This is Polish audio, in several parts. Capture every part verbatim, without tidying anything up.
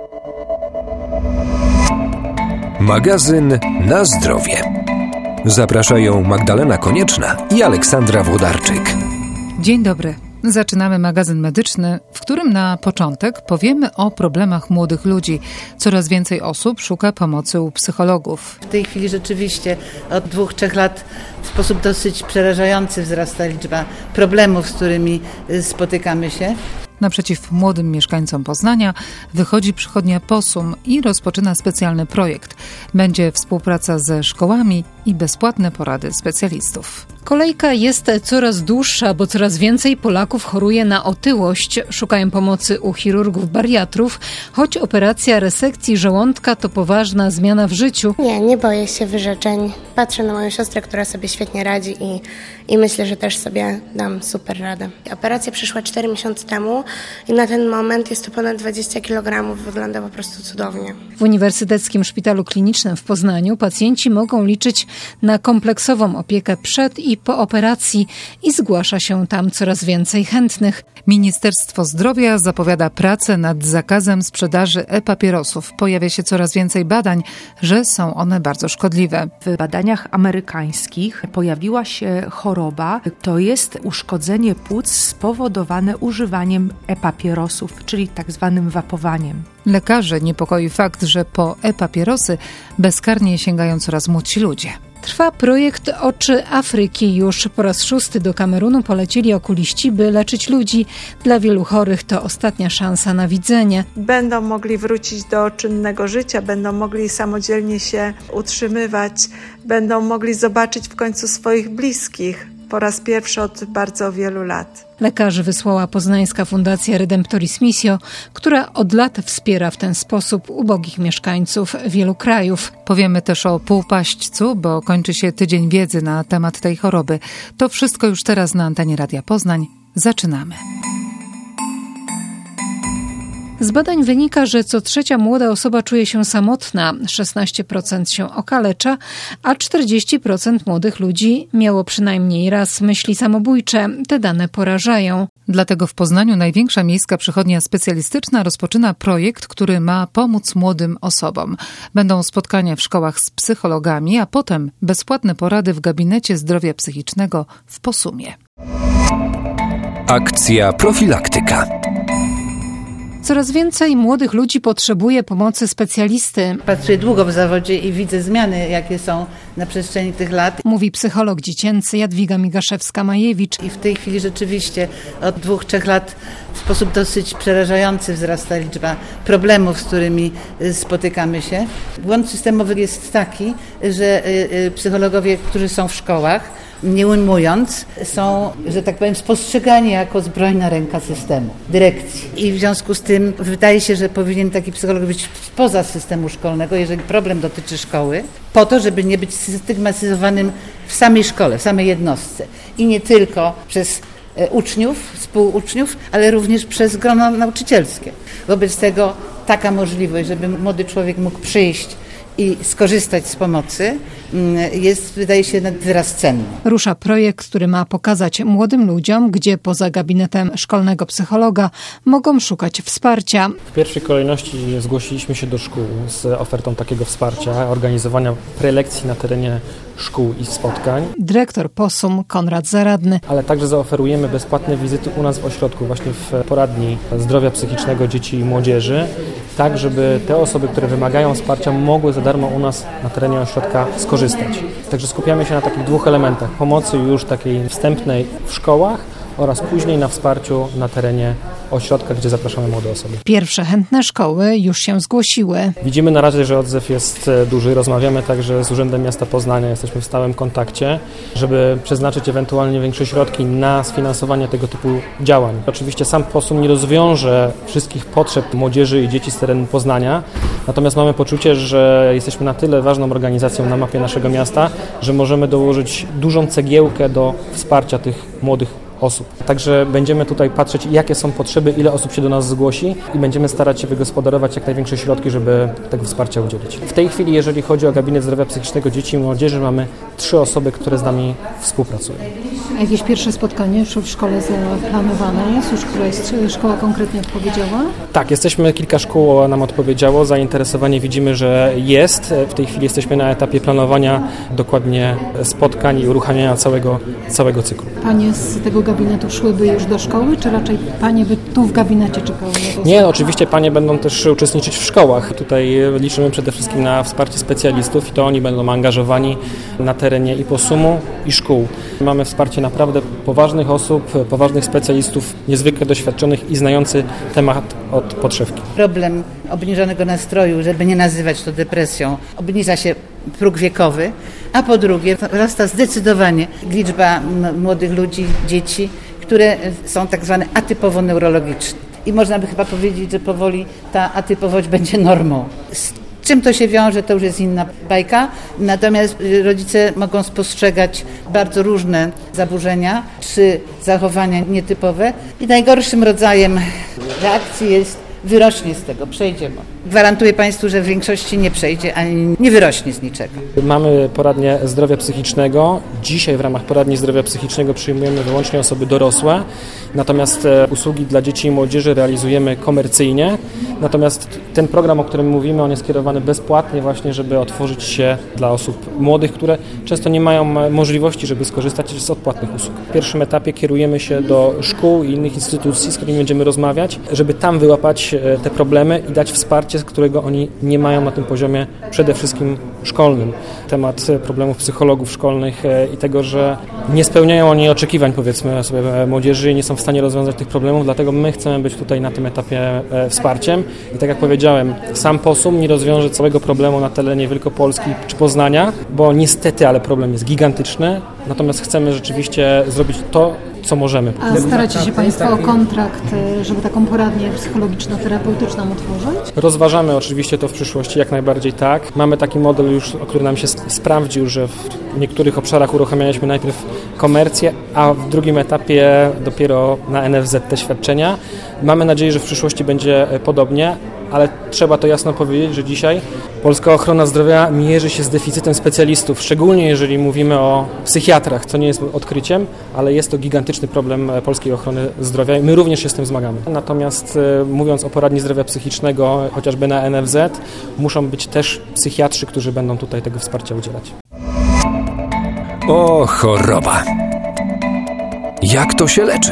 Magazyn Na zdrowie. Zapraszają Magdalena Konieczna i Aleksandra Włodarczyk. Dzień dobry. Zaczynamy magazyn medyczny, w którym na początek powiemy o problemach młodych ludzi. Coraz więcej osób szuka pomocy u psychologów. W tej chwili rzeczywiście od dwóch, trzech lat w sposób dosyć przerażający wzrasta liczba problemów, z którymi spotykamy się. Naprzeciw młodym mieszkańcom Poznania wychodzi przychodnia Posum i rozpoczyna specjalny projekt. Będzie współpraca ze szkołami i bezpłatne porady specjalistów. Kolejka jest coraz dłuższa, bo coraz więcej Polaków choruje na otyłość. Szukają pomocy u chirurgów bariatrów, choć operacja resekcji żołądka to poważna zmiana w życiu. Nie, nie boję się wyrzeczeń. Patrzę na moją siostrę, która sobie świetnie radzi i, i myślę, że też sobie dam super radę. Operacja przyszła cztery miesiące temu i na ten moment jest to ponad dwadzieścia kilogramów. Wygląda po prostu cudownie. W Uniwersyteckim Szpitalu Klinicznym w Poznaniu pacjenci mogą liczyć na kompleksową opiekę przed i po operacji i zgłasza się tam coraz więcej chętnych. Ministerstwo Zdrowia zapowiada pracę nad zakazem sprzedaży e-papierosów. Pojawia się coraz więcej badań, że są one bardzo szkodliwe. W badaniach amerykańskich pojawiła się choroba, to jest uszkodzenie płuc spowodowane używaniem e-papierosów, czyli tak zwanym wapowaniem. Lekarzy niepokoi fakt, że po e-papierosy bezkarnie sięgają coraz młodsi ludzie. Trwa projekt Oczy Afryki. Już po raz szósty do Kamerunu polecili okuliści, by leczyć ludzi. Dla wielu chorych to ostatnia szansa na widzenie. Będą mogli wrócić do czynnego życia, będą mogli samodzielnie się utrzymywać, będą mogli zobaczyć w końcu swoich bliskich po raz pierwszy od bardzo wielu lat. Lekarzy wysłała poznańska Fundacja Redemptoris Missio, która od lat wspiera w ten sposób ubogich mieszkańców wielu krajów. Powiemy też o półpaśćcu, bo kończy się tydzień wiedzy na temat tej choroby. To wszystko już teraz na antenie Radia Poznań. Zaczynamy. Z badań wynika, że co trzecia młoda osoba czuje się samotna, szesnaście procent się okalecza, a czterdzieści procent młodych ludzi miało przynajmniej raz myśli samobójcze. Te dane porażają. Dlatego w Poznaniu największa miejska przychodnia specjalistyczna rozpoczyna projekt, który ma pomóc młodym osobom. Będą spotkania w szkołach z psychologami, a potem bezpłatne porady w gabinecie zdrowia psychicznego w Posumie. Akcja profilaktyka. Coraz więcej młodych ludzi potrzebuje pomocy specjalisty. Pracuję długo w zawodzie i widzę zmiany, jakie są na przestrzeni tych lat. Mówi psycholog dziecięcy Jadwiga Migaszewska-Majewicz. I w tej chwili rzeczywiście od dwóch, trzech lat w sposób dosyć przerażający wzrasta liczba problemów, z którymi spotykamy się. Błąd systemowy jest taki, że psychologowie, którzy są w szkołach, nie ujmując, są, że tak powiem, spostrzegani jako zbrojna ręka systemu, dyrekcji. I w związku z tym wydaje się, że powinien taki psycholog być spoza systemu szkolnego, jeżeli problem dotyczy szkoły, po to, żeby nie być stygmatyzowanym w samej szkole, w samej jednostce. I nie tylko przez uczniów, współuczniów, ale również przez grono nauczycielskie. Wobec tego taka możliwość, żeby młody człowiek mógł przyjść i skorzystać z pomocy jest, wydaje się, nad wyraz cenny. Rusza projekt, który ma pokazać młodym ludziom, gdzie poza gabinetem szkolnego psychologa mogą szukać wsparcia. W pierwszej kolejności zgłosiliśmy się do szkół z ofertą takiego wsparcia, organizowania prelekcji na terenie szkół i spotkań. Dyrektor Posum Konrad Zaradny. Ale także zaoferujemy bezpłatne wizyty u nas w ośrodku, właśnie w poradni zdrowia psychicznego dzieci i młodzieży, tak żeby te osoby, które wymagają wsparcia, mogły za darmo u nas na terenie ośrodka skorzystać. Także skupiamy się na takich dwóch elementach. Pomocy już takiej wstępnej w szkołach oraz później na wsparciu na terenie ośrodka, gdzie zapraszamy młode osoby. Pierwsze chętne szkoły już się zgłosiły. Widzimy na razie, że odzew jest duży. Rozmawiamy także z Urzędem Miasta Poznania. Jesteśmy w stałym kontakcie, żeby przeznaczyć ewentualnie większe środki na sfinansowanie tego typu działań. Oczywiście sam Posum nie rozwiąże wszystkich potrzeb młodzieży i dzieci z terenu Poznania, natomiast mamy poczucie, że jesteśmy na tyle ważną organizacją na mapie naszego miasta, że możemy dołożyć dużą cegiełkę do wsparcia tych młodych osób. Także będziemy tutaj patrzeć, jakie są potrzeby, ile osób się do nas zgłosi i będziemy starać się wygospodarować jak największe środki, żeby tego wsparcia udzielić. W tej chwili, jeżeli chodzi o gabinet zdrowia psychicznego dzieci i młodzieży, mamy trzy osoby, które z nami współpracują. A jakieś pierwsze spotkanie już w szkole zaplanowane jest? Już któraś szkoła konkretnie odpowiedziała? Tak, jesteśmy, kilka szkół nam odpowiedziało, zainteresowanie widzimy, że jest. W tej chwili jesteśmy na etapie planowania dokładnie spotkań i uruchamiania całego, całego cyklu. Panie z tego gabinetu szłyby już do szkoły, czy raczej panie by tu w gabinecie czekały? Nie, oczywiście panie będą też uczestniczyć w szkołach. Tutaj liczymy przede wszystkim na wsparcie specjalistów i to oni będą angażowani na terenie i Posumu, i szkół. Mamy wsparcie naprawdę poważnych osób, poważnych specjalistów, niezwykle doświadczonych i znających temat od podszewki. Problem obniżonego nastroju, żeby nie nazywać to depresją, obniża się próg wiekowy, a po drugie wzrasta zdecydowanie liczba młodych ludzi, dzieci, które są tak zwane atypowo neurologiczne. I można by chyba powiedzieć, że powoli ta atypowość będzie normą. Z czym to się wiąże, to już jest inna bajka, natomiast rodzice mogą spostrzegać bardzo różne zaburzenia czy zachowania nietypowe i najgorszym rodzajem reakcji jest wyrośnie z tego, przejdzie. Gwarantuję Państwu, że w większości nie przejdzie, ani nie wyrośnie z niczego. Mamy poradnię zdrowia psychicznego. Dzisiaj w ramach poradni zdrowia psychicznego przyjmujemy wyłącznie osoby dorosłe, natomiast usługi dla dzieci i młodzieży realizujemy komercyjnie. Natomiast ten program, o którym mówimy, on jest kierowany bezpłatnie właśnie, żeby otworzyć się dla osób młodych, które często nie mają możliwości, żeby skorzystać z odpłatnych usług. W pierwszym etapie kierujemy się do szkół i innych instytucji, z którymi będziemy rozmawiać, żeby tam wyłapać te problemy i dać wsparcie, z którego oni nie mają na tym poziomie przede wszystkim szkolnym. Temat problemów psychologów szkolnych i tego, że nie spełniają oni oczekiwań, powiedzmy sobie, młodzieży i nie są w stanie rozwiązać tych problemów, dlatego my chcemy być tutaj na tym etapie wsparciem. I tak jak powiedziałem, sam Posum nie rozwiąże całego problemu na terenie Wielkopolski czy Poznania, bo niestety, ale problem jest gigantyczny, natomiast chcemy rzeczywiście zrobić to, co możemy. A staracie się Państwo o kontrakt, żeby taką poradnię psychologiczno-terapeutyczną otworzyć? Rozważamy oczywiście to w przyszłości, jak najbardziej tak. Mamy taki model już, który nam się sprawdził, że w niektórych obszarach uruchamialiśmy najpierw komercję, a w drugim etapie dopiero na N F Z te świadczenia. Mamy nadzieję, że w przyszłości będzie podobnie, ale trzeba to jasno powiedzieć, że dzisiaj polska ochrona zdrowia mierzy się z deficytem specjalistów, szczególnie jeżeli mówimy o psychiatrach, co nie jest odkryciem, ale jest to gigantyczny problem polskiej ochrony zdrowia i my również się z tym zmagamy. Natomiast mówiąc o poradni zdrowia psychicznego, chociażby na N F Z, muszą być też psychiatrzy, którzy będą tutaj tego wsparcia udzielać. O, choroba! Jak to się leczy?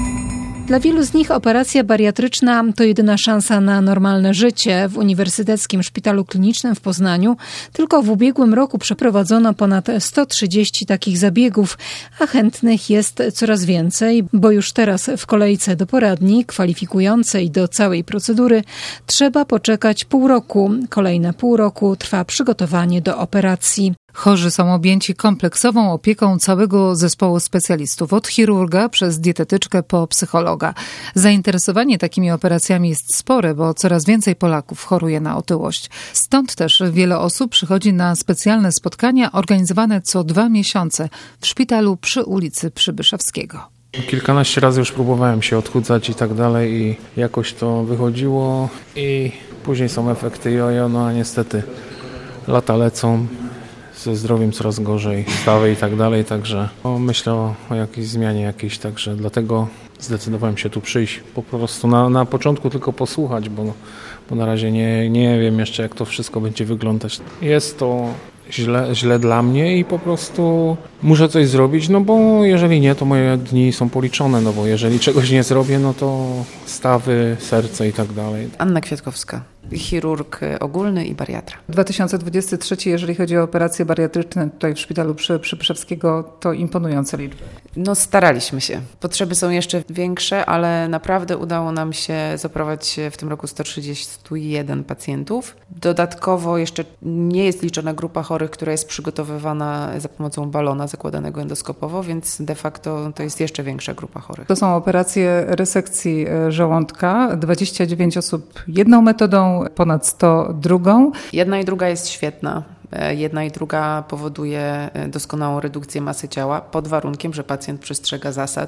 Dla wielu z nich operacja bariatryczna to jedyna szansa na normalne życie. W Uniwersyteckim Szpitalu Klinicznym w Poznaniu tylko w ubiegłym roku przeprowadzono ponad sto trzydzieści takich zabiegów, a chętnych jest coraz więcej, bo już teraz w kolejce do poradni kwalifikującej do całej procedury trzeba poczekać pół roku. Kolejne pół roku trwa przygotowanie do operacji. Chorzy są objęci kompleksową opieką całego zespołu specjalistów, od chirurga przez dietetyczkę po psychologa. Zainteresowanie takimi operacjami jest spore, bo coraz więcej Polaków choruje na otyłość. Stąd też wiele osób przychodzi na specjalne spotkania organizowane co dwa miesiące w szpitalu przy ulicy Przybyszewskiego. Kilkanaście razy już próbowałem się odchudzać i tak dalej i jakoś to wychodziło i później są efekty jojo, no a niestety lata lecą. Ze zdrowiem coraz gorzej, stawy i tak dalej, także no, myślę o, o jakiejś zmianie jakiejś, także dlatego zdecydowałem się tu przyjść, po prostu na, na początku tylko posłuchać, bo, bo na razie nie, nie wiem jeszcze, jak to wszystko będzie wyglądać. Jest to źle, źle dla mnie i po prostu muszę coś zrobić, no bo jeżeli nie, to moje dni są policzone, no bo jeżeli czegoś nie zrobię, no to stawy, serce i tak dalej. Anna Kwiatkowska. Chirurg ogólny i bariatra. dwa tysiące dwudziesty trzeci, jeżeli chodzi o operacje bariatryczne tutaj w szpitalu przy Przybyszewskiego, to imponujące liczby. No staraliśmy się. Potrzeby są jeszcze większe, ale naprawdę udało nam się zaoperować w tym roku sto trzydzieści jeden pacjentów. Dodatkowo jeszcze nie jest liczona grupa chorych, która jest przygotowywana za pomocą balona zakładanego endoskopowo, więc de facto to jest jeszcze większa grupa chorych. To są operacje resekcji żołądka. dwadzieścia dziewięć osób jedną metodą, ponad sto drugą. Jedna i druga jest świetna. Jedna i druga powoduje doskonałą redukcję masy ciała pod warunkiem, że pacjent przestrzega zasad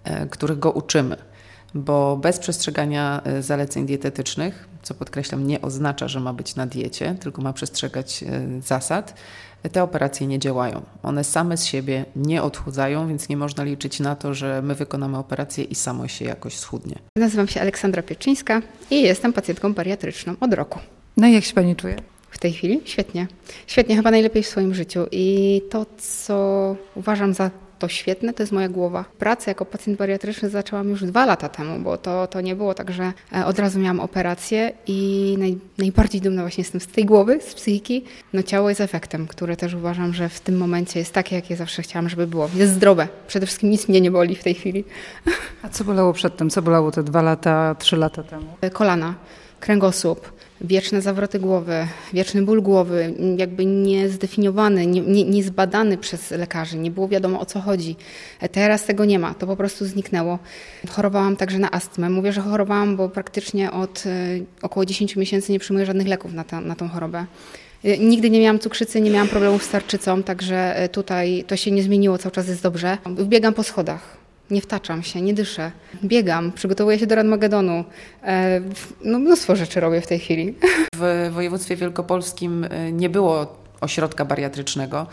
których go uczymy. Bo bez przestrzegania zaleceń dietetycznych, co podkreślam, nie oznacza, że ma być na diecie, tylko ma przestrzegać zasad, te operacje nie działają. One same z siebie nie odchudzają, więc nie można liczyć na to, że my wykonamy operację i samo się jakoś schudnie. Nazywam się Aleksandra Pieczyńska i jestem pacjentką bariatryczną od roku. No i jak się Pani czuje? W tej chwili? Świetnie. Świetnie, chyba najlepiej w swoim życiu. I to, co uważam za to świetne, to jest moja głowa. Pracę jako pacjent bariatryczny zaczęłam już dwa lata temu, bo to, to nie było tak, że od razu miałam operację i naj, najbardziej dumna właśnie jestem z tej głowy, z psychiki. No ciało jest efektem, które też uważam, że w tym momencie jest takie, jakie zawsze chciałam, żeby było. Jest zdrowe. Przede wszystkim nic mnie nie boli w tej chwili. A co bolało przedtem? Co bolało te dwa lata, trzy lata temu? Kolana, kręgosłup, wieczne zawroty głowy, wieczny ból głowy, jakby niezdefiniowany, nie, nie, niezbadany przez lekarzy, nie było wiadomo, o co chodzi. Teraz tego nie ma, to po prostu zniknęło. Chorowałam także na astmę. Mówię, że chorowałam, bo praktycznie od y, około dziesięć miesięcy nie przyjmuję żadnych leków na, ta, na tą chorobę. Y, nigdy nie miałam cukrzycy, nie miałam problemów z tarczycą, także tutaj to się nie zmieniło, cały czas jest dobrze. Biegam po schodach. Nie wtaczam się, nie dyszę. Biegam, przygotowuję się do Ranmagedonu. No, mnóstwo rzeczy robię w tej chwili. W województwie wielkopolskim nie było ośrodka bariatrycznego.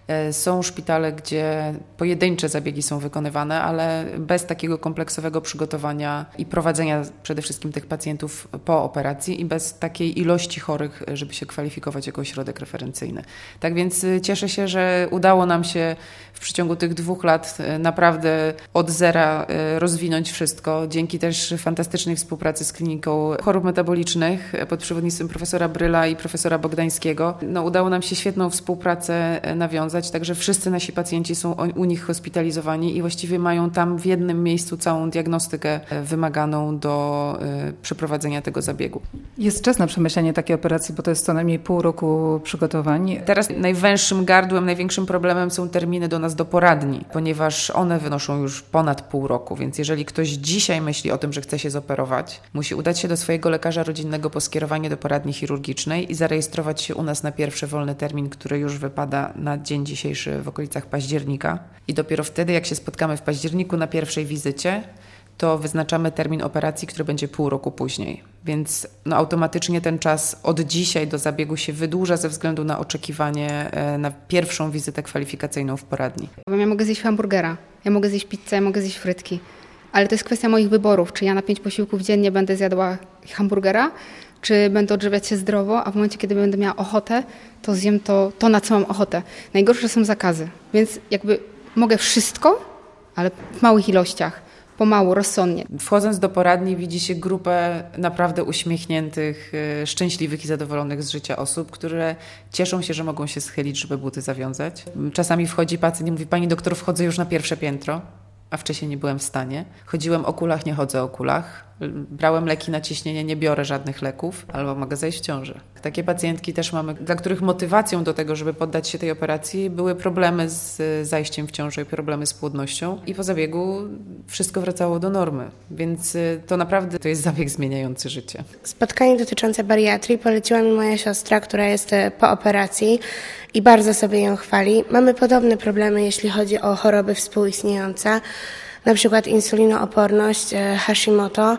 Są szpitale, gdzie pojedyncze zabiegi są wykonywane, ale bez takiego kompleksowego przygotowania i prowadzenia przede wszystkim tych pacjentów po operacji i bez takiej ilości chorych, żeby się kwalifikować jako ośrodek referencyjny. Tak więc cieszę się, że udało nam się w przeciągu tych dwóch lat naprawdę od zera rozwinąć wszystko. Dzięki też fantastycznej współpracy z Kliniką Chorób Metabolicznych pod przewodnictwem profesora Bryla i profesora Bogdańskiego. No, udało nam się świetną współpracę nawiązać. Także wszyscy nasi pacjenci są u nich hospitalizowani i właściwie mają tam w jednym miejscu całą diagnostykę wymaganą do przeprowadzenia tego zabiegu. Jest czas na przemyślenie takiej operacji, bo to jest co najmniej pół roku przygotowań. Teraz najwęższym gardłem, największym problemem są terminy do nas do poradni, ponieważ one wynoszą już ponad pół roku, więc jeżeli ktoś dzisiaj myśli o tym, że chce się zoperować, musi udać się do swojego lekarza rodzinnego po skierowanie do poradni chirurgicznej i zarejestrować się u nas na pierwszy wolny termin, który już wypada na dzień dzisiejszy w okolicach października. I dopiero wtedy, jak się spotkamy w październiku na pierwszej wizycie, to wyznaczamy termin operacji, który będzie pół roku później. Więc no, automatycznie ten czas od dzisiaj do zabiegu się wydłuża ze względu na oczekiwanie na pierwszą wizytę kwalifikacyjną w poradni. Ja mogę zjeść hamburgera, ja mogę zjeść pizzę, ja mogę zjeść frytki, ale to jest kwestia moich wyborów, czy ja na pięć posiłków dziennie będę zjadła hamburgera, czy będę odżywiać się zdrowo, a w momencie, kiedy będę miała ochotę, to zjem to, to na co mam ochotę. Najgorsze są zakazy, więc jakby mogę wszystko, ale w małych ilościach, pomału, rozsądnie. Wchodząc do poradni widzi się grupę naprawdę uśmiechniętych, szczęśliwych i zadowolonych z życia osób, które cieszą się, że mogą się schylić, żeby buty zawiązać. Czasami wchodzi pacjent i mówi: pani doktor, wchodzę już na pierwsze piętro, a wcześniej nie byłem w stanie. Chodziłem o kulach, nie chodzę o kulach. Brałem leki na ciśnienie, nie biorę żadnych leków, albo mogę zajść w ciążę. Takie pacjentki też mamy, dla których motywacją do tego, żeby poddać się tej operacji, były problemy z zajściem w ciążę i problemy z płodnością. I po zabiegu wszystko wracało do normy. Więc to naprawdę to jest zabieg zmieniający życie. Spotkanie dotyczące bariatrii poleciła mi moja siostra, która jest po operacji i bardzo sobie ją chwali. Mamy podobne problemy, jeśli chodzi o choroby współistniejące, na przykład insulinooporność, Hashimoto,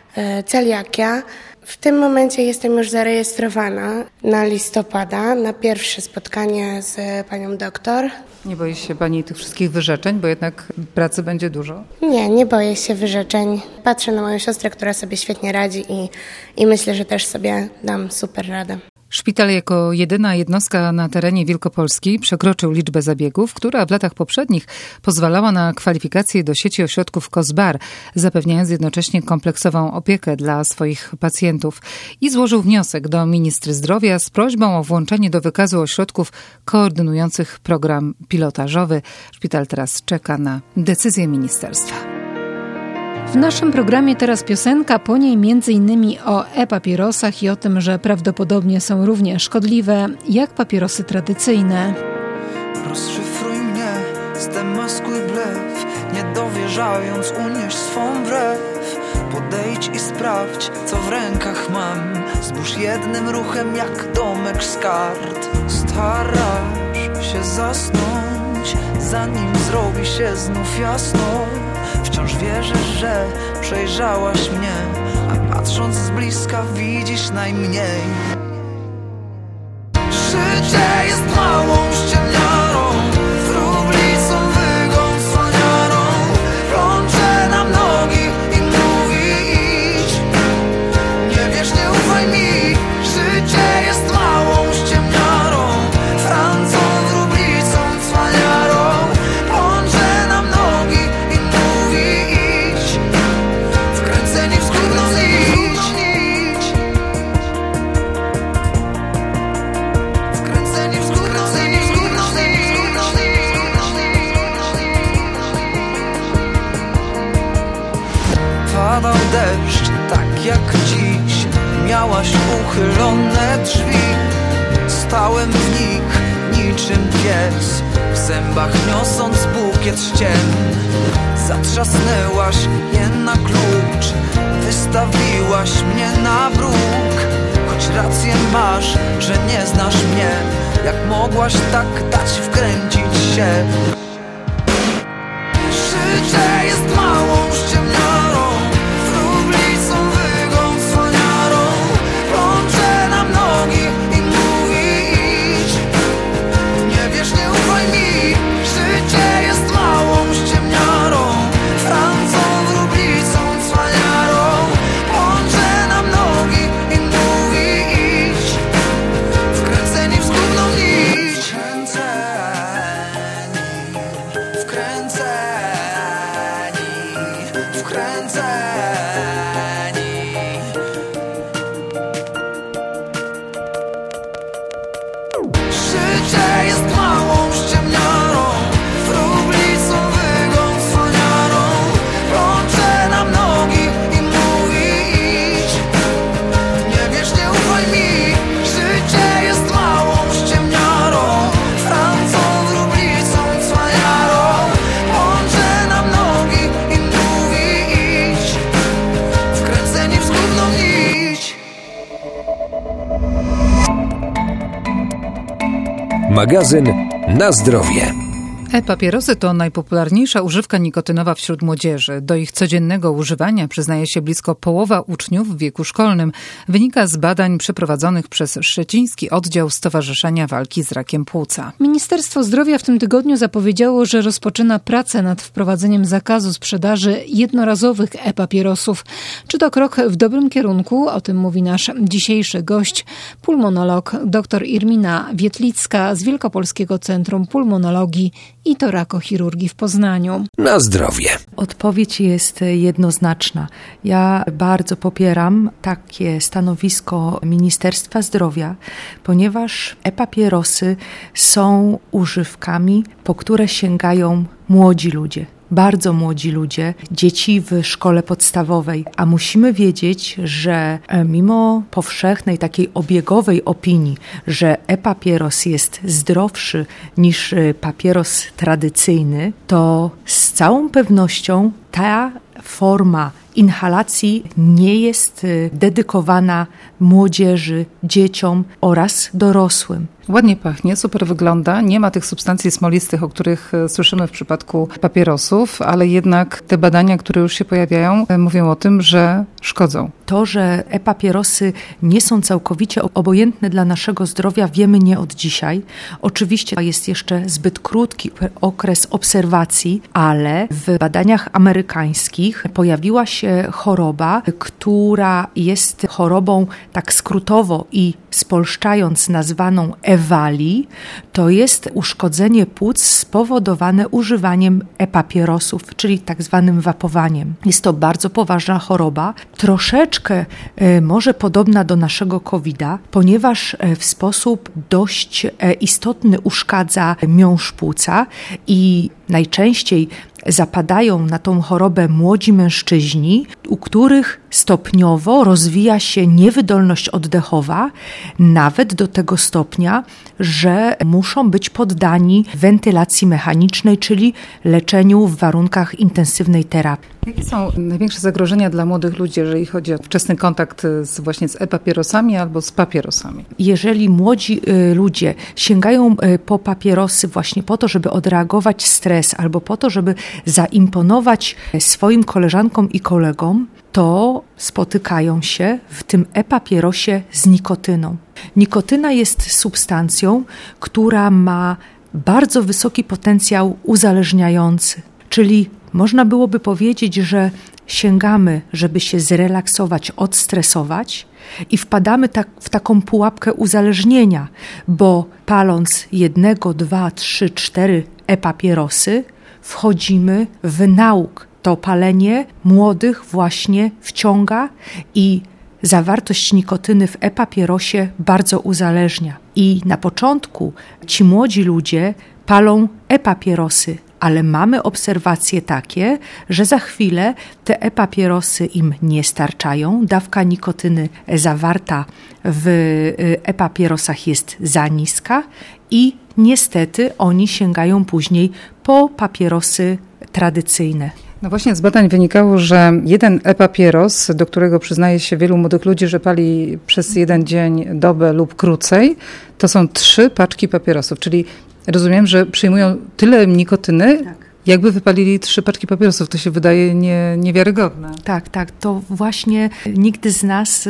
celiakia. W tym momencie jestem już zarejestrowana na listopada, na pierwsze spotkanie z panią doktor. Nie boi się pani tych wszystkich wyrzeczeń, bo jednak pracy będzie dużo? Nie, nie boję się wyrzeczeń. Patrzę na moją siostrę, która sobie świetnie radzi i, i myślę, że też sobie dam super radę. Szpital jako jedyna jednostka na terenie Wielkopolski przekroczył liczbę zabiegów, która w latach poprzednich pozwalała na kwalifikację do sieci ośrodków KOSBAR, zapewniając jednocześnie kompleksową opiekę dla swoich pacjentów. I złożył wniosek do ministry zdrowia z prośbą o włączenie do wykazu ośrodków koordynujących program pilotażowy. Szpital teraz czeka na decyzję ministerstwa. W naszym programie teraz piosenka, po niej między innymi o e-papierosach i o tym, że prawdopodobnie są równie szkodliwe jak papierosy tradycyjne. Rozszyfruj mnie, zdemaskuj blef, nie dowierzając unieś swą brew. Podejdź i sprawdź, co w rękach mam, zbóż jednym ruchem jak domek z kart. Starasz się zasnąć, zanim zrobi się znów jasno. Wciąż wierzysz, że przejrzałaś mnie, a patrząc z bliska widzisz najmniej. Życie jest małą ściemniarą, wróblicą wygon słaniarą. Plącze nam nogi i mówi idź. Nie wiesz, nie ufaj mi. Życie jest małą ściemniarą, Francą, wróblicą, cwaniarą. Plącze nam nogi i mówi idź. Wkręceni w zgubną nić. Wkręceni w zgubną nić. Padał deszcz, tak jak dziś. Miałaś uchylone drzwi. Stałem w nich niczym pies, w zębach niosąc bukiet ścien. Zatrzasnęłaś je na klucz, wystawiłaś mnie na bruk. Choć rację masz, że nie znasz mnie, jak mogłaś tak dać wkręcić się. Życie jest małą ściemniarą, wróblicą wygon słaniarą. Plącze nam nogi i mówi idź. Nie wiesz, nie ufaj mi. Życie jest małą ściemniarą, Francą, wróblicą, cwaniarą. Plącze nam nogi i mówi idź. Wkręceni w zgubną nić. Wkręceni, wkręceni, wkręceni. Życie jest małą ściemniarą, wróblicą wygon słaniarą. Plącze nam nogi i mówi idź. Nie wiesz, nie ufaj mi. Życie jest małą ściemniarą, Francą, wróblicą, cwaniarą. Plącze nam nogi i mówi idź. Wkręceni w zgubną nić. Magazyn Na zdrowie. E-papierosy to najpopularniejsza używka nikotynowa wśród młodzieży. Do ich codziennego używania przyznaje się blisko połowa uczniów w wieku szkolnym. Wynika z badań przeprowadzonych przez Szczeciński Oddział Stowarzyszenia Walki z Rakiem Płuca. Ministerstwo Zdrowia w tym tygodniu zapowiedziało, że rozpoczyna pracę nad wprowadzeniem zakazu sprzedaży jednorazowych e-papierosów. Czy to krok w dobrym kierunku? O tym mówi nasz dzisiejszy gość, pulmonolog dr Irmina Wietlicka z Wielkopolskiego Centrum Pulmonologii i torakochirurgii w Poznaniu. Na zdrowie. Odpowiedź jest jednoznaczna. Ja bardzo popieram takie stanowisko Ministerstwa Zdrowia, ponieważ e-papierosy są używkami, po które sięgają młodzi ludzie. Bardzo młodzi ludzie, dzieci w szkole podstawowej, a musimy wiedzieć, że mimo powszechnej takiej obiegowej opinii, że e-papieros jest zdrowszy niż papieros tradycyjny, to z całą pewnością ta forma inhalacji nie jest dedykowana młodzieży, dzieciom oraz dorosłym. Ładnie pachnie, super wygląda, nie ma tych substancji smolistych, o których słyszymy w przypadku papierosów, ale jednak te badania, które już się pojawiają, mówią o tym, że szkodzą. To, że e-papierosy nie są całkowicie obojętne dla naszego zdrowia, wiemy nie od dzisiaj. Oczywiście jest jeszcze zbyt krótki okres obserwacji, ale w badaniach amerykańskich pojawiła się choroba, która jest chorobą tak skrótowo i spolszczając nazwaną ewali. To jest uszkodzenie płuc spowodowane używaniem e-papierosów, czyli tak zwanym wapowaniem. Jest to bardzo poważna choroba, troszeczkę e, może podobna do naszego kowida, ponieważ e, w sposób dość e, istotny uszkadza miąższ płuca i najczęściej zapadają na tą chorobę młodzi mężczyźni, u których stopniowo rozwija się niewydolność oddechowa, nawet do tego stopnia, że muszą być poddani wentylacji mechanicznej, czyli leczeniu w warunkach intensywnej terapii. Jakie są największe zagrożenia dla młodych ludzi, jeżeli chodzi o wczesny kontakt z, właśnie z e-papierosami albo z papierosami? Jeżeli młodzi y, ludzie sięgają y, po papierosy właśnie po to, żeby odreagować stres, stres albo po to, żeby zaimponować swoim koleżankom i kolegom, to spotykają się w tym e-papierosie z nikotyną. Nikotyna jest substancją, która ma bardzo wysoki potencjał uzależniający, czyli można byłoby powiedzieć, że sięgamy, żeby się zrelaksować, odstresować i wpadamy tak, w taką pułapkę uzależnienia, bo paląc jednego, dwa, trzy, cztery e-papierosy wchodzimy w nauk. To palenie młodych właśnie wciąga i zawartość nikotyny w e-papierosie bardzo uzależnia. I na początku ci młodzi ludzie palą e-papierosy, ale mamy obserwacje takie, że za chwilę te e-papierosy im nie starczają. Dawka nikotyny zawarta w e-papierosach jest za niska i niestety oni sięgają później po papierosy tradycyjne. No właśnie z badań wynikało, że jeden e-papieros, do którego przyznaje się wielu młodych ludzi, że pali przez jeden dzień, dobę lub krócej, to są trzy paczki papierosów, czyli rozumiem, że przyjmują tyle nikotyny, tak, jakby wypalili trzy paczki papierosów. To się wydaje nie, niewiarygodne. Tak, tak. To właśnie nikt z nas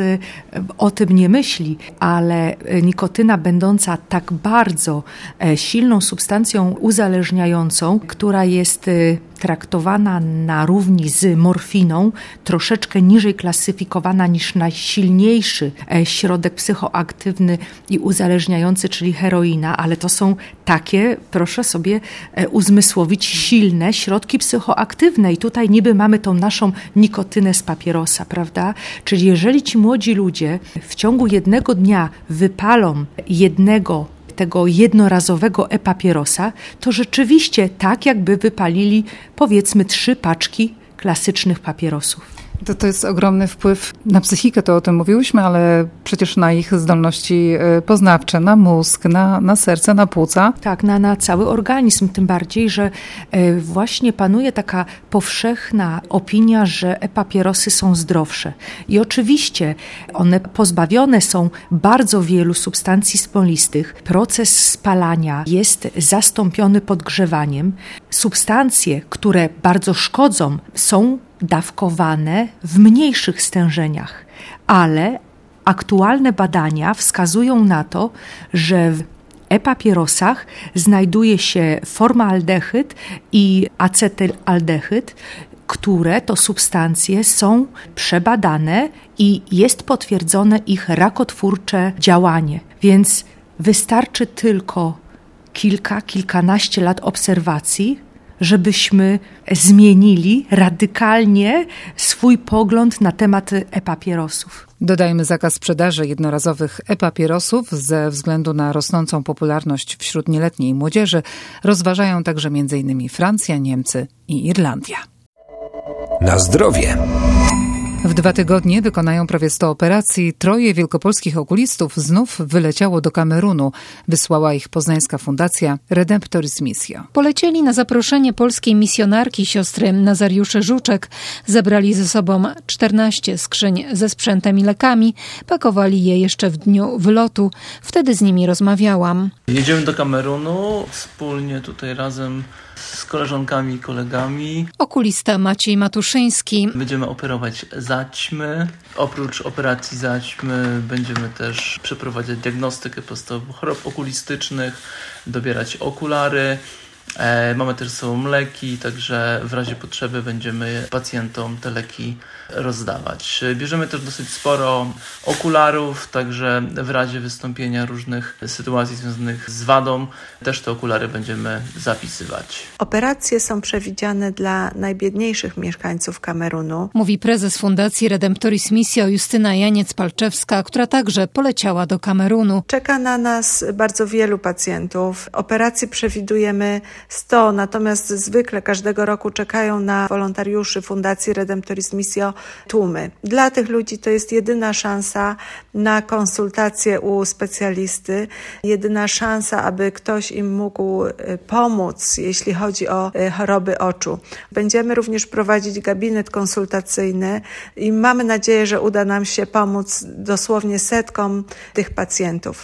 o tym nie myśli, ale nikotyna będąca tak bardzo silną substancją uzależniającą, która jest traktowana na równi z morfiną, troszeczkę niżej klasyfikowana niż najsilniejszy środek psychoaktywny i uzależniający, czyli heroina, ale to są takie, proszę sobie uzmysłowić, silne środki psychoaktywne i tutaj niby mamy tą naszą nikotynę z papierosa, prawda? Czyli jeżeli ci młodzi ludzie w ciągu jednego dnia wypalą jednego tego jednorazowego e-papierosa, to rzeczywiście tak jakby wypalili powiedzmy trzy paczki klasycznych papierosów. To, to jest ogromny wpływ na psychikę, to o tym mówiłyśmy, ale przecież na ich zdolności poznawcze, na mózg, na, na serce, na płuca. Tak, na, na cały organizm, tym bardziej, że właśnie panuje taka powszechna opinia, że e-papierosy są zdrowsze. I oczywiście one pozbawione są bardzo wielu substancji smolistych. Proces spalania jest zastąpiony podgrzewaniem. Substancje, które bardzo szkodzą, są dawkowane w mniejszych stężeniach, ale aktualne badania wskazują na to, że w e-papierosach znajduje się formaldehyd i acetylaldehyd, które to substancje są przebadane i jest potwierdzone ich rakotwórcze działanie. Więc wystarczy tylko kilka, kilkanaście lat obserwacji, żebyśmy zmienili radykalnie swój pogląd na temat e-papierosów. Dodajmy zakaz sprzedaży jednorazowych e-papierosów ze względu na rosnącą popularność wśród nieletniej młodzieży. Rozważają także m in Francja, Niemcy i Irlandia. Na zdrowie. W dwa tygodnie wykonają prawie sto operacji. Troje wielkopolskich okulistów znów wyleciało do Kamerunu. Wysłała ich poznańska fundacja Redemptoris Missio. Polecieli na zaproszenie polskiej misjonarki siostry Nazariuszy Żuczek. Zabrali ze sobą czternaście skrzyń ze sprzętem i lekami. Pakowali je jeszcze w dniu wylotu. Wtedy z nimi rozmawiałam. Jedziemy do Kamerunu wspólnie tutaj razem z koleżankami i kolegami. Okulista Maciej Matuszyński. Będziemy operować zaćmy. Oprócz operacji zaćmy będziemy też przeprowadzać diagnostykę podstawowych chorób okulistycznych, dobierać okulary. E, mamy też ze sobą leki, także w razie potrzeby będziemy pacjentom te leki rozdawać. Bierzemy też dosyć sporo okularów, także w razie wystąpienia różnych sytuacji związanych z wadą też te okulary będziemy zapisywać. Operacje są przewidziane dla najbiedniejszych mieszkańców Kamerunu. Mówi prezes Fundacji Redemptoris Missio Justyna Janiec-Palczewska, która także poleciała do Kamerunu. Czeka na nas bardzo wielu pacjentów. Operacji przewidujemy sto, natomiast zwykle każdego roku czekają na wolontariuszy Fundacji Redemptoris Missio tłumy. Dla tych ludzi to jest jedyna szansa na konsultację u specjalisty, jedyna szansa, aby ktoś im mógł pomóc, jeśli chodzi o choroby oczu. Będziemy również prowadzić gabinet konsultacyjny i mamy nadzieję, że uda nam się pomóc dosłownie setkom tych pacjentów.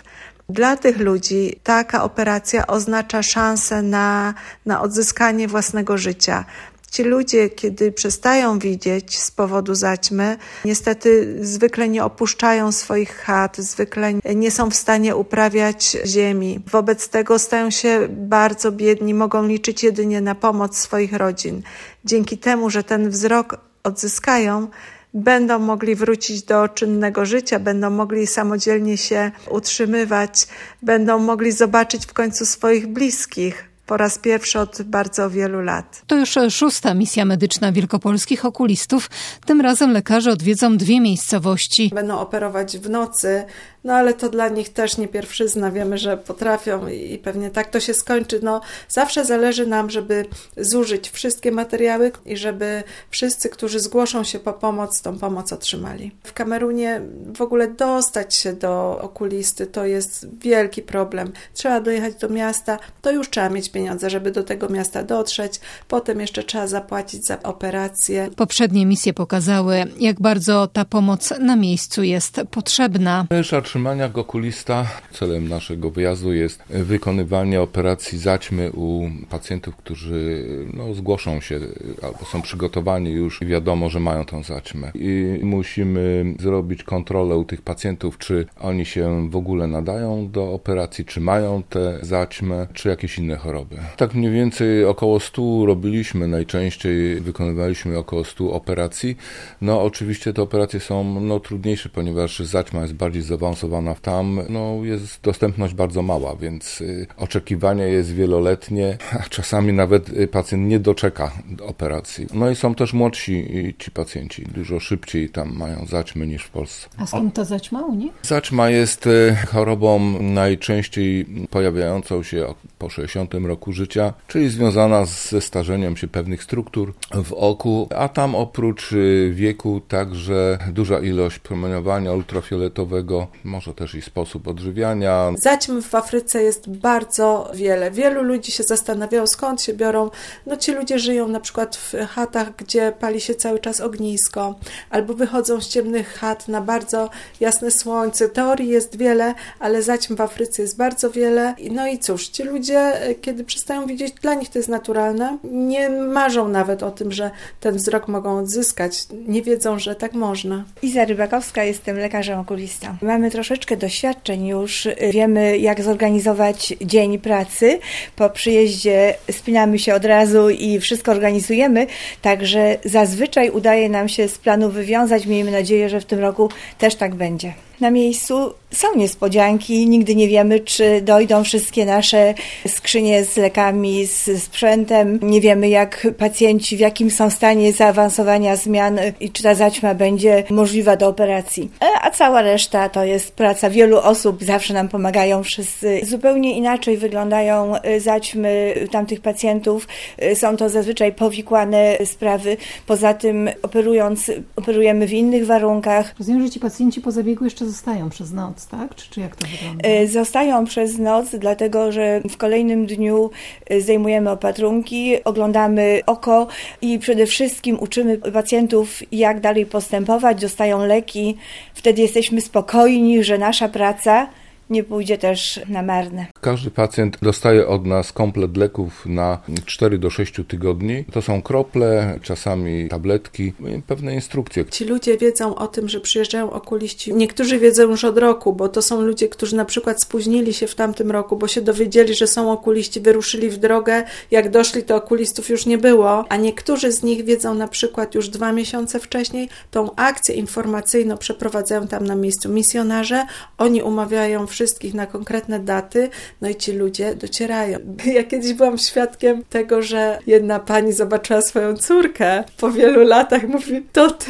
Dla tych ludzi taka operacja oznacza szansę na, na odzyskanie własnego życia. Ci ludzie, kiedy przestają widzieć z powodu zaćmy, niestety zwykle nie opuszczają swoich chat, zwykle nie są w stanie uprawiać ziemi. Wobec tego stają się bardzo biedni, mogą liczyć jedynie na pomoc swoich rodzin. Dzięki temu, że ten wzrok odzyskają, będą mogli wrócić do czynnego życia, będą mogli samodzielnie się utrzymywać, będą mogli zobaczyć w końcu swoich bliskich. Po raz pierwszy od bardzo wielu lat. To już szósta misja medyczna wielkopolskich okulistów. Tym razem lekarze odwiedzą dwie miejscowości. Będą operować w nocy, no ale to dla nich też nie pierwszyzna. Wiemy, że potrafią i pewnie tak to się skończy. No, zawsze zależy nam, żeby zużyć wszystkie materiały i żeby wszyscy, którzy zgłoszą się po pomoc, tą pomoc otrzymali. W Kamerunie w ogóle dostać się do okulisty to jest wielki problem. Trzeba dojechać do miasta, to już trzeba mieć pieniądze, żeby do tego miasta dotrzeć. Potem jeszcze trzeba zapłacić za operację. Poprzednie misje pokazały, jak bardzo ta pomoc na miejscu jest potrzebna. Szartrzymaniak okulista. Celem naszego wyjazdu jest wykonywanie operacji zaćmy u pacjentów, którzy no, zgłoszą się albo są przygotowani już i wiadomo, że mają tą zaćmę. I musimy zrobić kontrolę u tych pacjentów, czy oni się w ogóle nadają do operacji, czy mają tę zaćmę, czy jakieś inne choroby. Tak mniej więcej około stu robiliśmy, najczęściej wykonywaliśmy około stu operacji. No oczywiście te operacje są no, trudniejsze, ponieważ zaćma jest bardziej zaawansowana. Tam no, jest dostępność bardzo mała, więc y, oczekiwanie jest wieloletnie, a czasami nawet y, pacjent nie doczeka operacji. No i są też młodsi y, ci pacjenci, dużo szybciej tam mają zaćmy niż w Polsce. A skąd ta zaćma u nich? Zaćma jest y, chorobą najczęściej pojawiającą się po sześćdziesiątym roku życia, czyli związana ze starzeniem się pewnych struktur w oku, a tam oprócz wieku także duża ilość promieniowania ultrafioletowego, może też i sposób odżywiania. Zaćm w Afryce jest bardzo wiele. Wielu ludzi się zastanawiają, skąd się biorą. No ci ludzie żyją na przykład w chatach, gdzie pali się cały czas ognisko, albo wychodzą z ciemnych chat na bardzo jasne słońce. Teorii jest wiele, ale zaćm w Afryce jest bardzo wiele. No i cóż, ci ludzie, kiedy przestają widzieć, dla nich to jest naturalne. Nie marzą nawet o tym, że ten wzrok mogą odzyskać. Nie wiedzą, że tak można. Iza Rybakowska, jestem lekarzem okulistą. Mamy troszeczkę doświadczeń już. Wiemy, jak zorganizować dzień pracy. Po przyjeździe spinamy się od razu i wszystko organizujemy, także zazwyczaj udaje nam się z planu wywiązać. Miejmy nadzieję, że w tym roku też tak będzie. Na miejscu są niespodzianki, nigdy nie wiemy, czy dojdą wszystkie nasze skrzynie z lekami, z sprzętem. Nie wiemy, jak pacjenci, w jakim są stanie zaawansowania zmian i czy ta zaćma będzie możliwa do operacji. A cała reszta to jest praca wielu osób, zawsze nam pomagają wszyscy. Zupełnie inaczej wyglądają zaćmy tamtych pacjentów. Są to zazwyczaj powikłane sprawy. Poza tym operując, operujemy w innych warunkach. Rozumiem, że ci pacjenci po zabiegu jeszcze zostają przez noc, tak? Czy, czy jak to wygląda? Zostają przez noc, dlatego że w kolejnym dniu zdejmujemy opatrunki, oglądamy oko i przede wszystkim uczymy pacjentów, jak dalej postępować, dostają leki. Wtedy jesteśmy spokojni, że nasza praca nie pójdzie też na marne. Każdy pacjent dostaje od nas komplet leków na cztery do sześciu tygodni. To są krople, czasami tabletki, pewne instrukcje. Ci ludzie wiedzą o tym, że przyjeżdżają okuliści. Niektórzy wiedzą już od roku, bo to są ludzie, którzy na przykład spóźnili się w tamtym roku, bo się dowiedzieli, że są okuliści, wyruszyli w drogę. Jak doszli, to okulistów już nie było. A niektórzy z nich wiedzą na przykład już dwa miesiące wcześniej. Tą akcję informacyjną przeprowadzają tam na miejscu misjonarze. Oni umawiają wszystkich na konkretne daty, no i ci ludzie docierają. Ja kiedyś byłam świadkiem tego, że jedna pani zobaczyła swoją córkę po wielu latach, mówi, to ty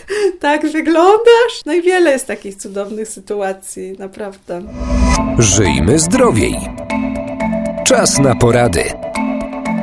tak wyglądasz? No i wiele jest takich cudownych sytuacji, naprawdę. Żyjmy zdrowiej. Czas na porady.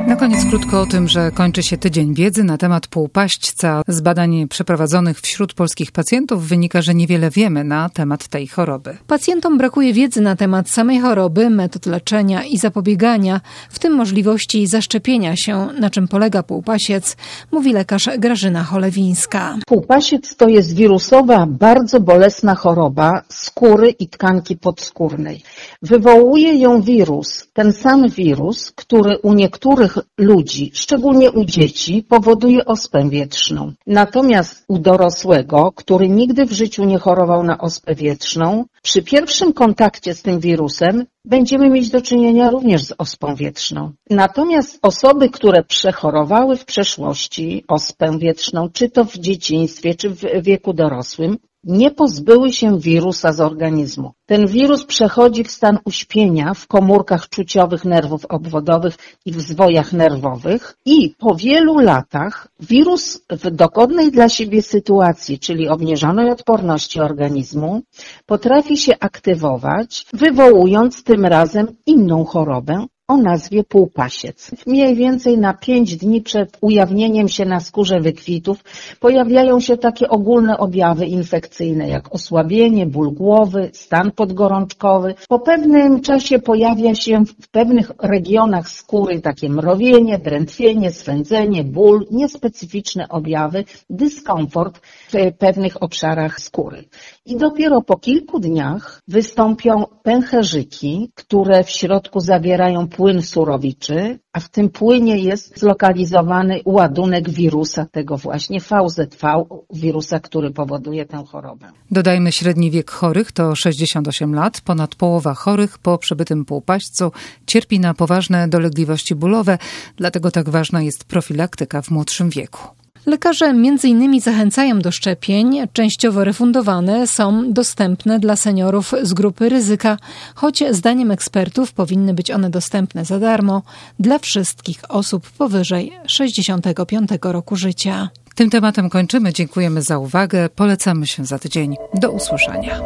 Na koniec krótko o tym, że kończy się tydzień wiedzy na temat półpaśćca. Z badań przeprowadzonych wśród polskich pacjentów wynika, że niewiele wiemy na temat tej choroby. Pacjentom brakuje wiedzy na temat samej choroby, metod leczenia i zapobiegania, w tym możliwości zaszczepienia się, na czym polega półpasiec, mówi lekarz Grażyna Cholewińska. Półpasiec to jest wirusowa, bardzo bolesna choroba skóry i tkanki podskórnej. Wywołuje ją wirus, ten sam wirus, który u niektórych ludzi, szczególnie u dzieci, powoduje ospę wietrzną. Natomiast u dorosłego, który nigdy w życiu nie chorował na ospę wietrzną, przy pierwszym kontakcie z tym wirusem będziemy mieć do czynienia również z ospą wietrzną. Natomiast osoby, które przechorowały w przeszłości ospę wietrzną, czy to w dzieciństwie, czy w wieku dorosłym, nie pozbyły się wirusa z organizmu. Ten wirus przechodzi w stan uśpienia w komórkach czuciowych nerwów obwodowych i w zwojach nerwowych i po wielu latach wirus w dogodnej dla siebie sytuacji, czyli obniżonej odporności organizmu, potrafi się aktywować, wywołując tym razem inną chorobę o nazwie półpasiec. Mniej więcej na pięć dni przed ujawnieniem się na skórze wykwitów pojawiają się takie ogólne objawy infekcyjne jak osłabienie, ból głowy, stan podgorączkowy. Po pewnym czasie pojawia się w pewnych regionach skóry takie mrowienie, drętwienie, swędzenie, ból, niespecyficzne objawy, dyskomfort w pewnych obszarach skóry. I dopiero po kilku dniach wystąpią pęcherzyki, które w środku zawierają płyn surowiczy, a w tym płynie jest zlokalizowany ładunek wirusa, tego właśnie V Z V, wirusa, który powoduje tę chorobę. Dodajmy, średni wiek chorych to sześćdziesiąt osiem lat. Ponad połowa chorych po przebytym półpaśćcu cierpi na poważne dolegliwości bólowe, dlatego tak ważna jest profilaktyka w młodszym wieku. Lekarze między innymi zachęcają do szczepień, częściowo refundowane są dostępne dla seniorów z grupy ryzyka, choć zdaniem ekspertów powinny być one dostępne za darmo dla wszystkich osób powyżej sześćdziesiątego piątego roku życia. Tym tematem kończymy. Dziękujemy za uwagę. Polecamy się za tydzień. Do usłyszenia.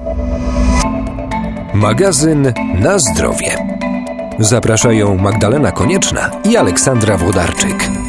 Magazyn Na zdrowie. Zapraszają Magdalena Konieczna i Aleksandra Włodarczyk.